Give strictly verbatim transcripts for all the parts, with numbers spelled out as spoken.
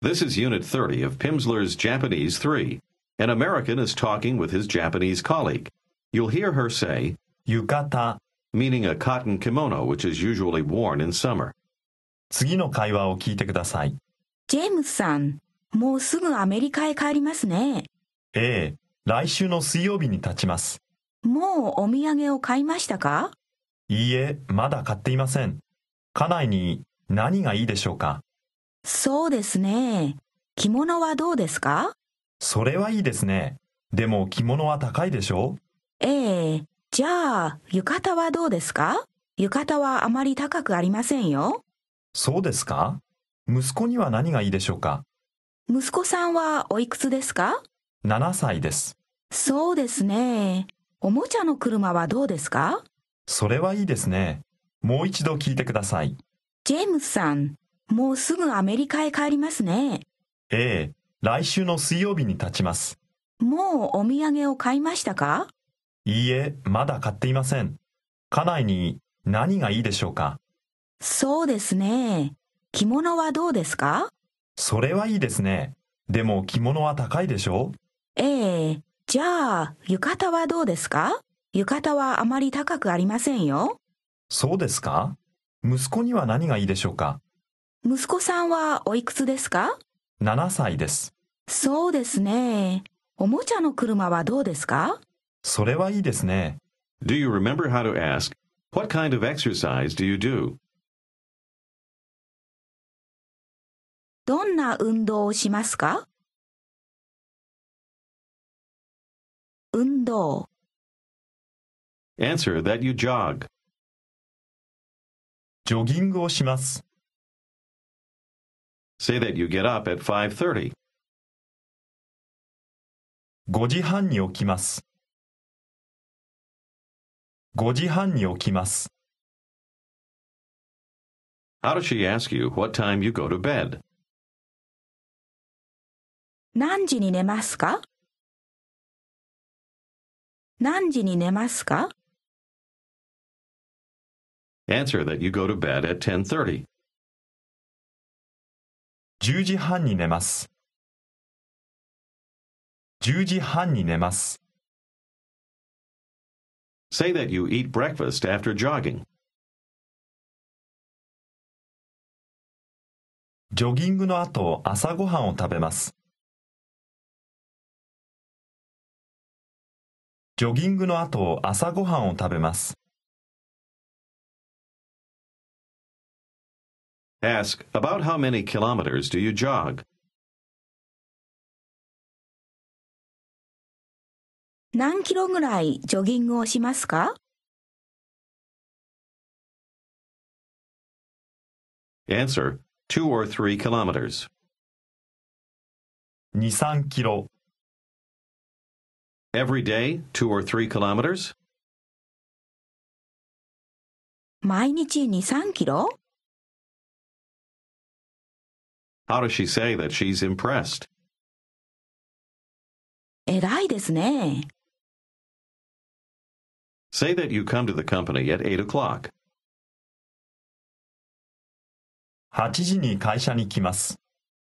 This is Unit thirty of Pimsleur's Japanese three. An American is talking with his Japanese colleague. You'll hear her say, 浴衣。 meaning a cotton kimono which is usually worn in summer. 次の会話を聞いてください。 ジェームスさん、もうすぐアメリカへ帰りますね。 ええ、来週の水曜日に立ちます。 もうお土産を買いましたか？ いいえ、まだ買っていません。家内に何がいいでしょうか？ そうですね。着物はどうですか？ それはいいですね。でも着物は高いでしょ？ ええ、じゃあ浴衣はどうですか？浴衣はあまり高くありませんよ。 そうですか？息子には何がいいでしょうか？ 息子さんはおいくつですか？ ななさいです。 そうですね。おもちゃの車はどうですか？ それはいいですね。もう一度聞いてください。 ジェームスさん、もうすぐアメリカへ帰りますね。 ええ、来週の水曜日に立ちます。 もうお土産を買いましたか？ いいえ、まだ買っていません。家内に何がいいでしょうか？ そうですね。着物はどうですか？ それはいいですね。でも着物は高いでしょ？ ええ、じゃあ浴衣はどうですか？浴衣はあまり高くありませんよ。 そうですか？息子には何がいいでしょうか？ 息子さんはおいくつですか？ ななさいです。 そうですね。おもちゃの車はどうですか？ それはいいですね。 Do you remember how to ask, what kind of exercise do you do? どんな運動をしますか？運動。 Answer that you jog. ジョギングをします。 Say that you get up at five thirty. ごじはんに起きます。ごじはんに起きます。 How does she ask you what time you go to bed? 何時に寝ますか？何時に寝ますか？ Answer that you go to bed at ten thirty. じゅうじはんに寝ます。じゅうじはんに寝ます。 Say that you eat breakfast after jogging. ジョギングの後、朝ごはんを食べます。ジョギングの後、朝ごはんを食べます。 Ask, about how many kilometers do you jog? 何キロぐらいジョギングをしますか？ Answer, two or three kilometers. に、さんキロ。 Every day, two or three kilometers? 毎日に、さんキロ？ How does she say that she's impressed? 偉いですね。 Say that you come to the company at eight o'clock. はちじに会社に来ます。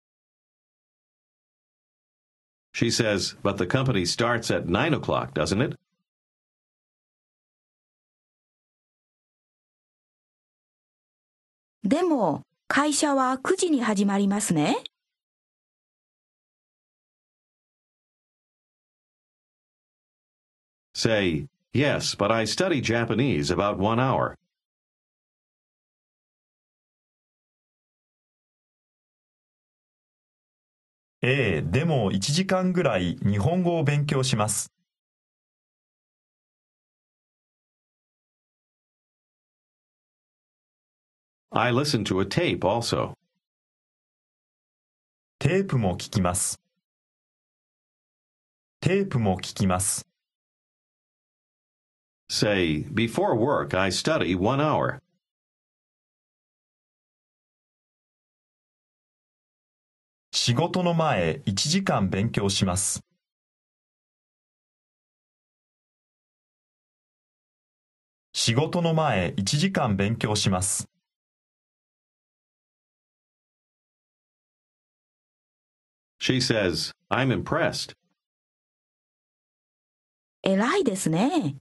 She says, but the company starts at nine o'clock, doesn't it? でも、会社はくじに始まりますね。 Say, yes, but I study Japanese about one hour. ええ、でもいちじかんぐらい日本語を勉強します。 I listen to a tape also. テープも聞きます。テープも聞きます。 Say, before work I study one hour. 仕事の前いちじかん勉強します。仕事の前いちじかん勉強します。 She says, I'm impressed. 偉いですね。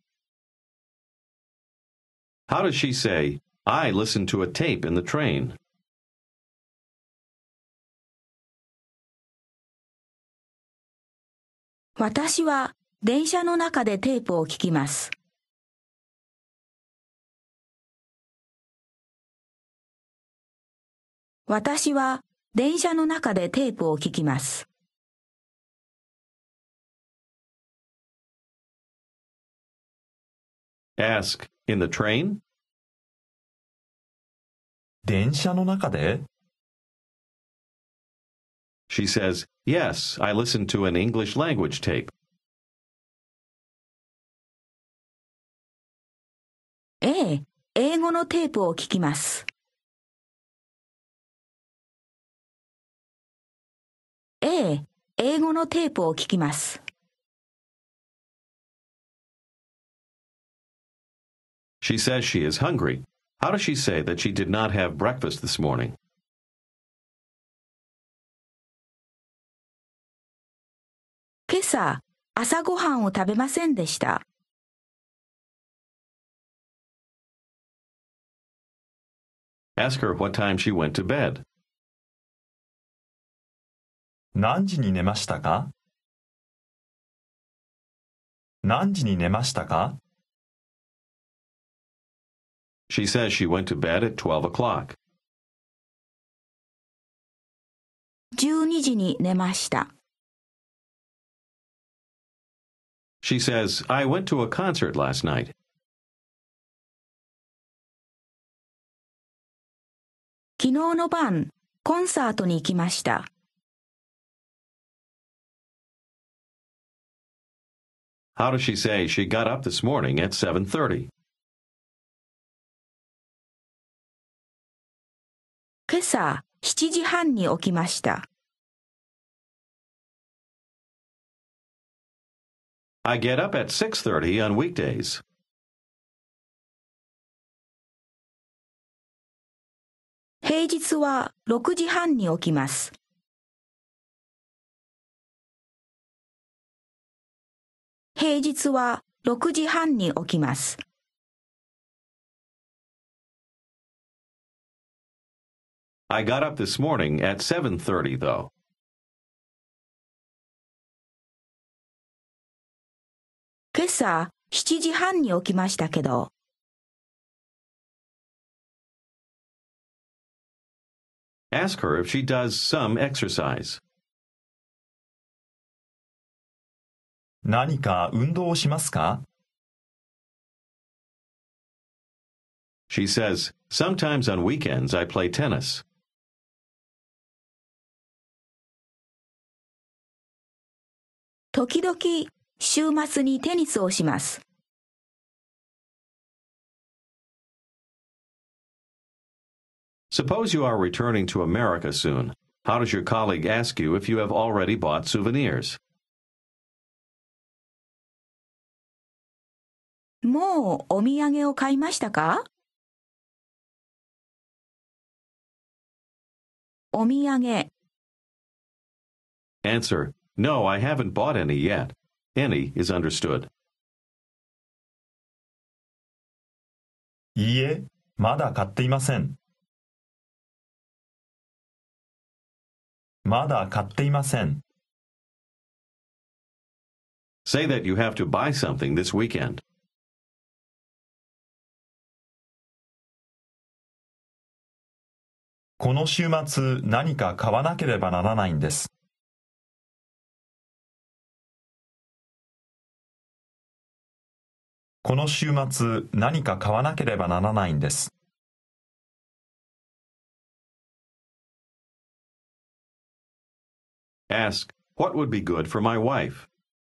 How does she say, I listened to a tape in the train? 私は電車の中でテープを聞きます。私は電車の中でテープを聞きます。 Ask, in the train? 電車の中で She says, yes, I listened to an English language tape. ええ、英語のテープを聞きます。ええ、英語のテープを聞きます。 She says she is hungry. How does she say that she did not have breakfast this morning? 今朝、朝ごはんを食べませんでした。 Ask her what time she went to bed. 何時に寝ましたか何時に寝ましたか She says she went to bed at twelve o'clock. じゅうにじに寝ました。 She says, I went to a concert last night. 昨日の晩、コンサートに行きました。 How does she say she got up this morning at seven thirty? 今朝、しちじはんに起きました。 I get up at six thirty on weekdays. 平日はろくじはんに起きます。平日はろくじはんに起きます。 I got up this morning at seven thirty, though. 今朝しちじはんに起きましたけど。 Ask her if she does some exercise. 何か運動をしますか She says, sometimes on weekends I play tennis. 時々週末にテニスをします。 Suppose you are returning to America soon. How does your colleague ask you if you have already bought souvenirs? もうお土産を買いましたか？お土産。 Answer, no, I haven't bought any yet. Any is understood. いいえ、まだ買っていません。まだ買っていません。 Say that you have to buy something this weekend. この週末何か買わなければならないんです。この週末何か買わなければならないんです。 Ask, what would be good for my wife?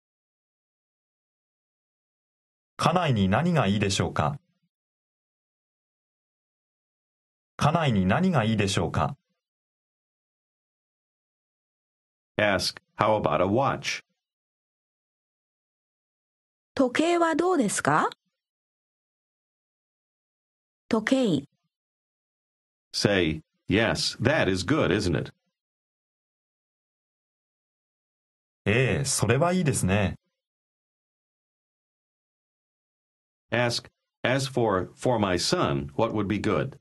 家内に何がいいでしょうか家内に何がいいでしょうか Ask, how about a watch? 時計はどうですか？時計。 Say, yes, that is good, isn't it? ええ、それはいいですね。 Ask, as for, for my son, what would be good?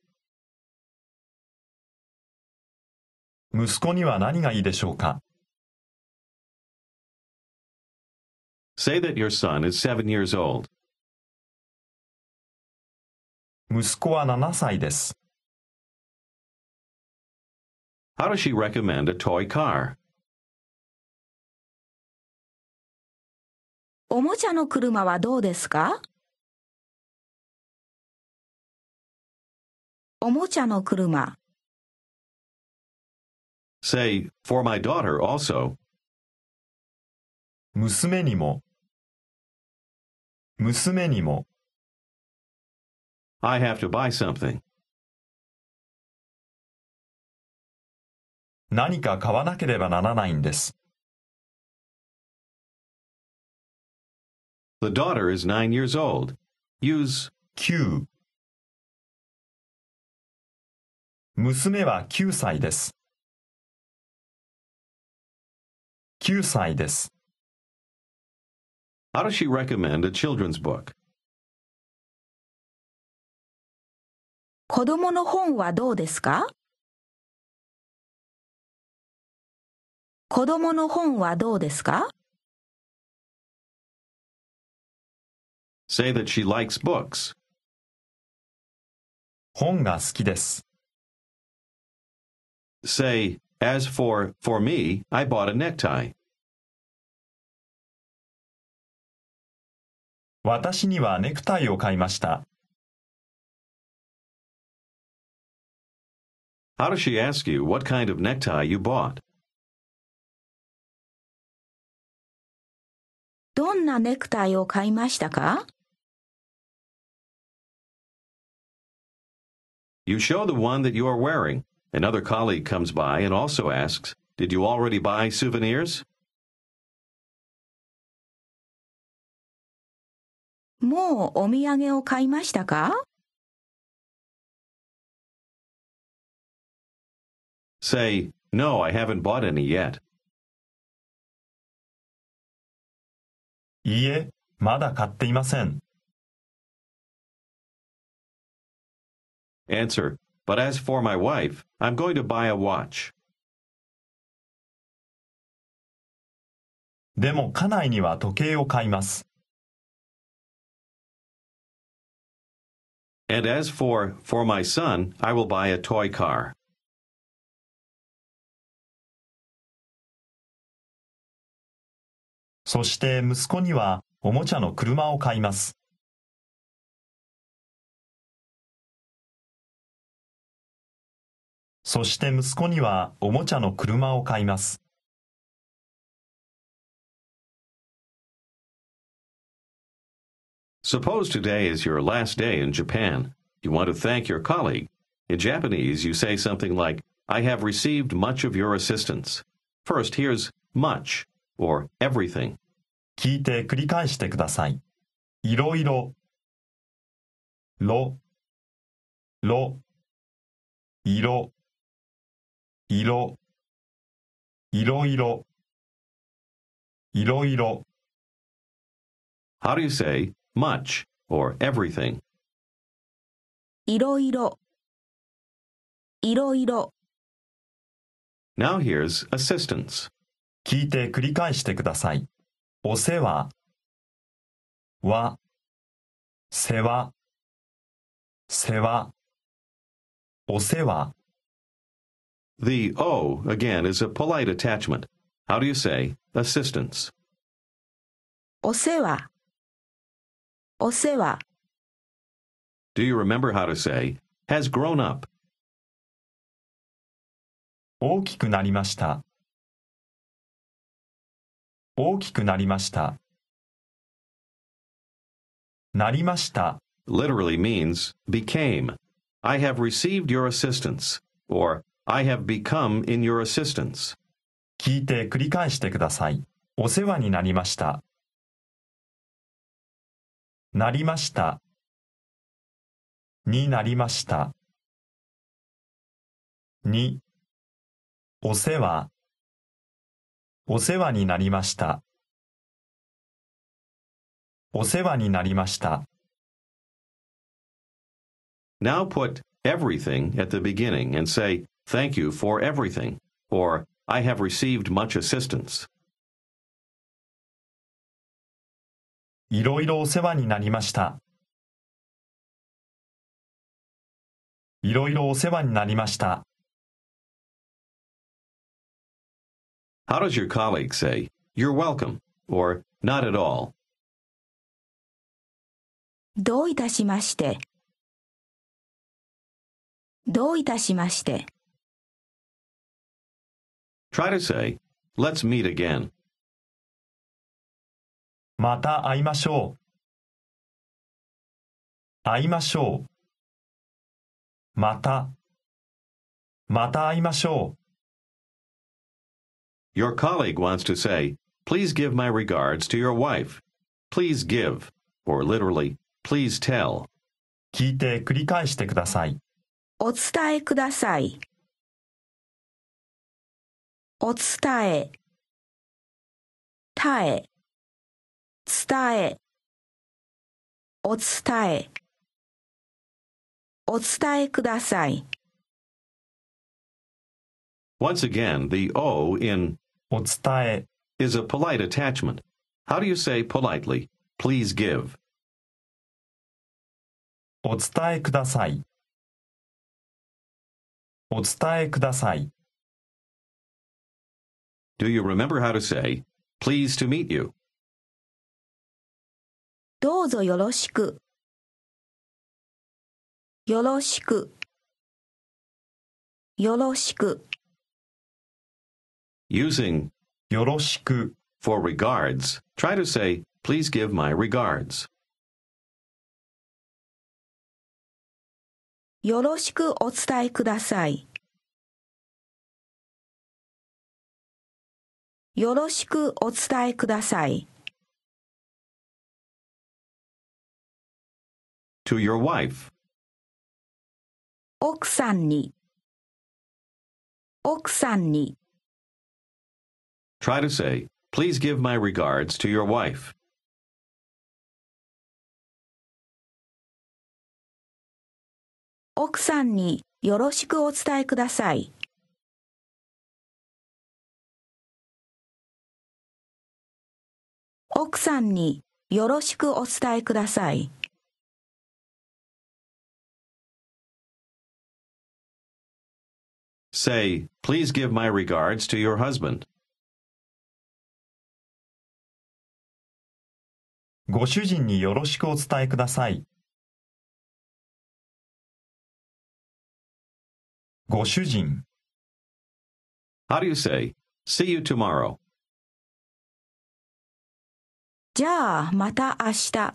息子には何がいいでしょうか？ Say that your son is seven years old. 息子はななさいです。 How does she recommend a toy car? おもちゃの車はどうですか？おもちゃの車。 Say, for my daughter also. 娘にも。娘にも。 I have to buy something. 何か買わなければならないんです。 The daughter is nine years old. Use きゅう。娘はきゅうさいです。きゅうさいです。 How does she recommend a children's book? 子供の本はどうですか？子供の本はどうですか？ Say that she likes books. 本が好きです。 Say, as for, for me, I bought a necktie. 私にはネクタイを買いました。 How does she ask you what kind of necktie you bought? どんなネクタイを買いましたか？ You show the one that you are wearing. Another colleague comes by and also asks, Did you already buy souvenirs? もうお土産を買いましたか？ Say, No, I haven't bought any yet. いいえ、まだ買っていません。 Answer, But as for my wife, I'm going to buy a watch. でも家内には時計を買います。 And as for, for my son, I will buy a toy car. そして息子にはおもちゃの車を買います。そして息子にはおもちゃの車を買います。 Suppose today is your last day in Japan. You want to thank your colleague. In Japanese, you say something like, I have received much of your assistance. First, here's much, or everything. 聞いて繰り返してください。いろいろ、ろ、ろ、色、色、いろいろ、いろいろ。 How do you say much or everything? いろいろ、いろいろ。 Now here's assistance. 聞いて繰り返してください。お世話、は、世話、世話、お世話。 The O, again, is a polite attachment. How do you say assistance? お世話、お世話。 Do you remember how to say has grown up? 大きくなりました。大きくなりました。なりました。 Literally means became. I have received your assistance, or I have become in your assistance. 聞いて繰り返してください。お世話になりました。なりました。になりました。に、お世話。 お世話になりました。お世話になりました。 Now put everything at the beginning and say, thank you for everything, or I have received much assistance. いろいろお世話になりました。いろいろお世話になりました。 How does your colleague say, you're welcome, or not at all? どういたしまして。どういたしまして。 Try to say, let's meet again. また会いましょう。会いましょう。また。また会いましょう。Your colleague wants to say, please give my regards to your wife. Please give, or literally, please tell. 聞いて繰り返してください。 お伝えください。お伝え。たえ。伝え。お伝え。お伝えください。 Once again, the O in お伝え is a polite attachment. How do you say politely, please give? お伝えください。お伝えください。 Do you remember how to say, pleased to meet you? どうぞよろしく。よろしく。よろしく。 Using よろしく for regards, try to say, please give my regards. よろしくお伝えください。よろしくお伝えください。 To your wife. 奥さんに。奥さんに。 Try to say, please give my regards to your wife. 奥さんによろしくお伝えください。奥さんによろしくお伝えください。 Say, please give my regards to your husband. ご主人によろしくお伝えください。ご主人。 How do you say, see you tomorrow? じゃあまた明日。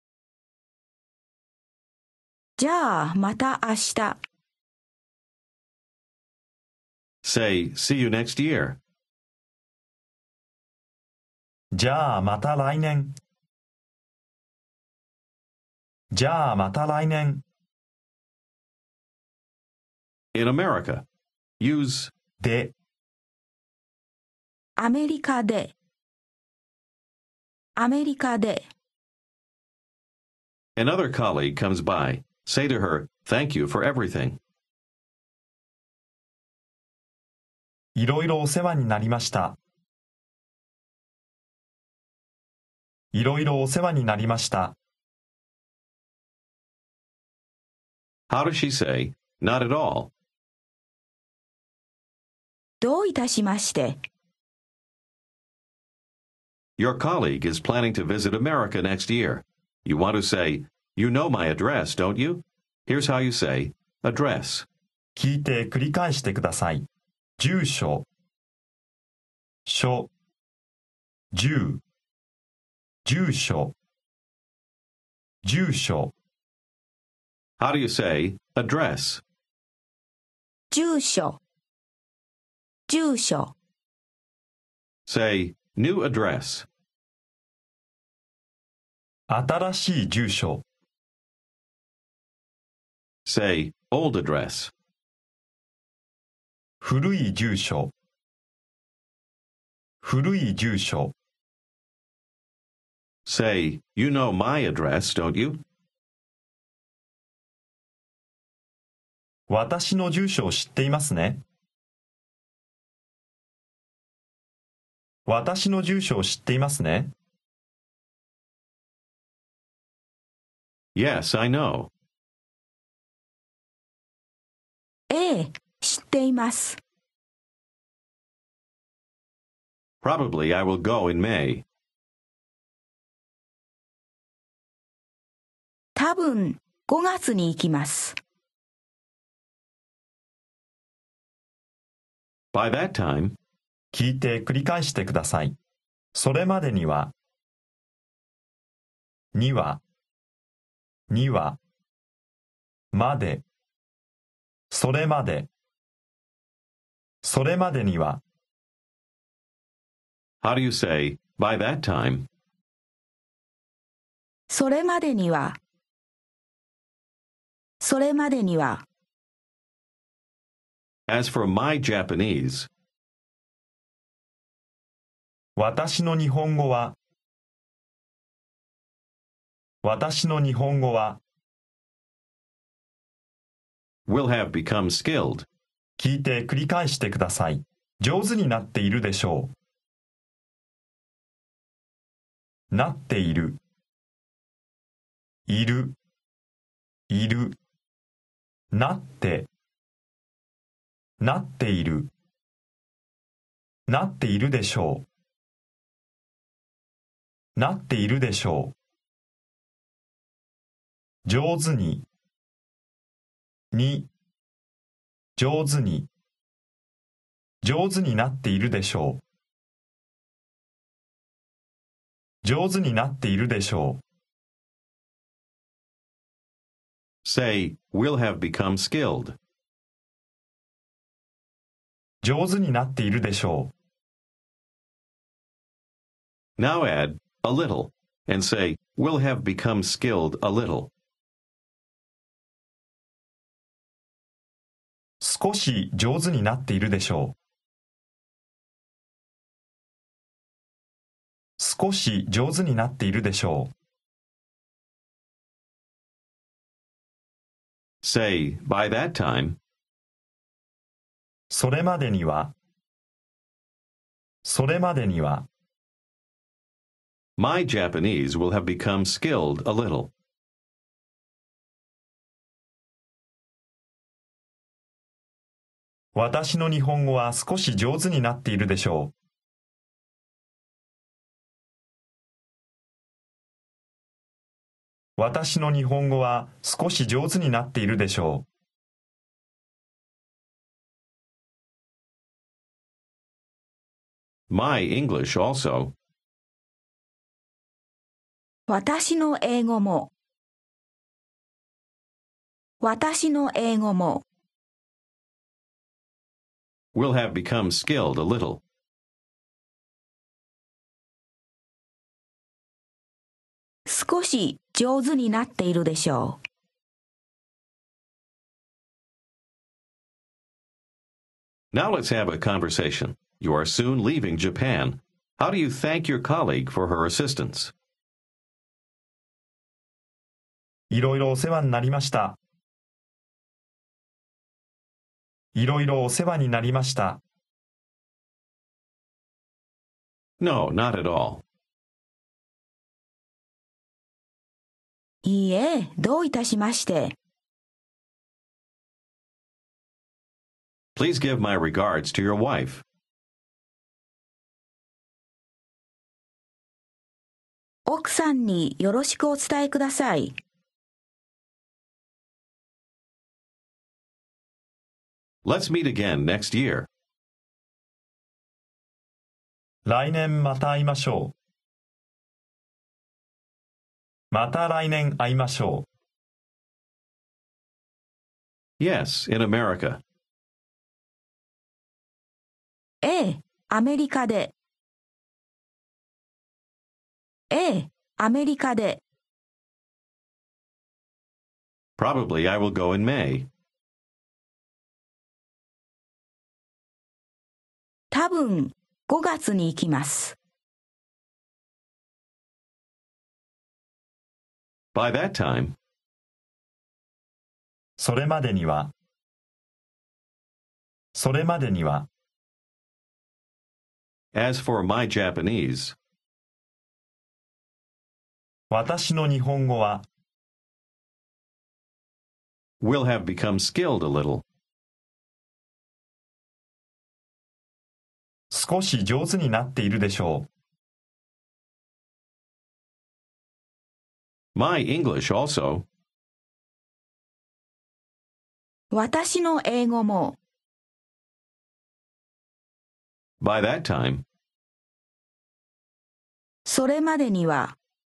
じゃあまた明日。 Say, see you next year. じゃあまた来年。じゃあまた来年。 In America, use で。 アメリカで。アメリカで。 Another colleague comes by. Say to her, thank you for everything. いろいろお世話になりました。いろいろお世話になりました。 How does she say, not at all? どういたしまして。 Your colleague is planning to visit America next year. You want to say, you know my address, don't you? Here's how you say, address. 聞いて繰り返してください。住所。所。住。住所。住所。 How do you say, address? 住所。住所。 Say, new address. 新しい住所。 Say, old address. 古い住所。 古い住所。 Say, you know my address, don't you? 私の住所を知っていますね。私の住所を知っていますね。 Yes, I know. ええ、知っています。 Probably I will go in May. 多分ごがつに行きます。 By that time, 聞いて繰り返してください。それまでには、には、には、まで、それまで、それまでには、 how do you say, by that time? それまでには、それまでには、 As for my Japanese, 私の日本語は、私の日本語は、 will have become skilled. 聞いて繰り返してください。上手になっているでしょう。なっている。いる。いる。なって。なっている。なっているでしょう。なっているでしょう。上手に。に。上手に。上手になっているでしょう。上手になっているでしょう。 Say, will have become skilled. 上手になっているでしょう。 Now add a little and say, will have become skilled a little. 少し上手になっているでしょう。少し上手になっているでしょう。 Say, by that time, それまでには、それまでには、 my Japanese will have become skilled a little. 私の日本語は少し上手になっているでしょう。私の日本語は少し上手になっているでしょう。My English also. 私の英語も。私の英語も。 will have become skilled a little. 少し上手になっているでしょう。 Now let's have a conversation. You are soon leaving Japan. How do you thank your colleague for her assistance? いろいろお世話になりました。いろいろお世話になりました。 No, not at all. いいえ、どういたしまして。 Please give my regards to your wife. 奥さんによろしくお伝えください。 Let's meet again next year. 来年また会いましょう。また来年会いましょう。 Yes, in America. ええ、アメリカで。ええ、アメリカで。 Probably I will go in May. 多分ごがつに行きます。 By that time, それまでには、それまでには、 as for my Japanese, 私の日本語は、 will have become skilled a little. 少し上手になっているでしょう。 My English also, 私の英語も、 by that time, それまでには、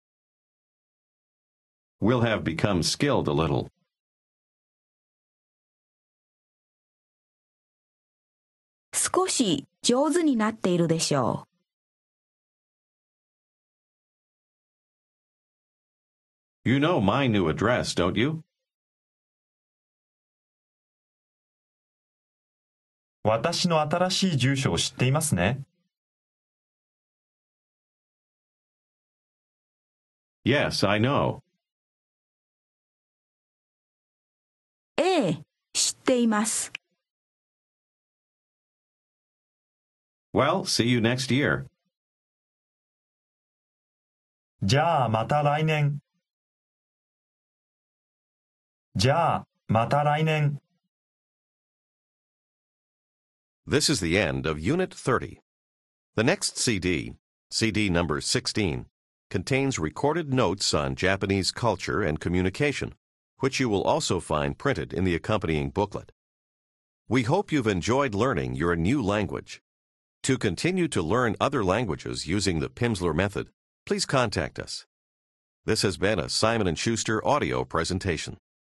will have become skilled a little. 少し上手になっているでしょう。 You know my new address, don't you? 私の新しい住所を知っていますね。 Yes, I know. ええ、知っています。 Well, see you next year. じゃあまた来年。じゃあまた来年。 This is the end of Unit thirty. The next C D, C D number sixteen, contains recorded notes on Japanese culture and communication, which you will also find printed in the accompanying booklet. We hope you've enjoyed learning your new language. To continue to learn other languages using the Pimsleur method, please contact us. This has been a Simon and Schuster audio presentation.